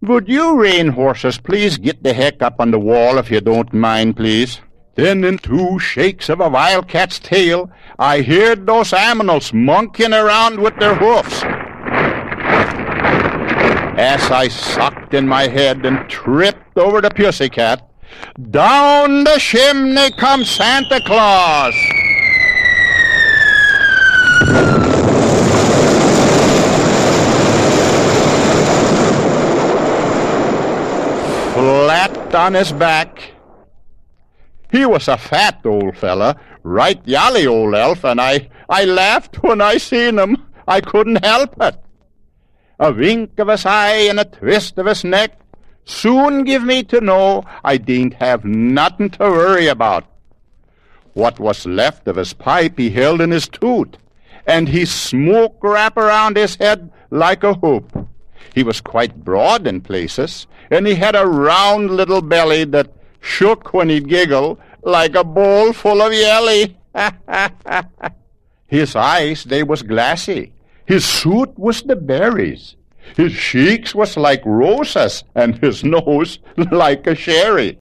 Would you rain horses please get the heck up on the wall if you don't mind, please? Then in 2 shakes of a wildcat's tail, I heard those animals monkeying around with their hoofs. As I sucked in my head and tripped over the pussycat, down the chimney comes Santa Claus. Flat on his back. He was a fat old fella, right jolly old elf, and I laughed when I seen him. I couldn't help it. A wink of his eye and a twist of his neck soon give me to know I didn't have nothing to worry about. What was left of his pipe he held in his tooth, and his smoke wrapped around his head like a hoop. He was quite broad in places, and he had a round little belly that shook when he'd giggle like a bowl full of jelly. His eyes, they was glassy. His suit was the berries. His cheeks was like roses, and his nose like a sherry.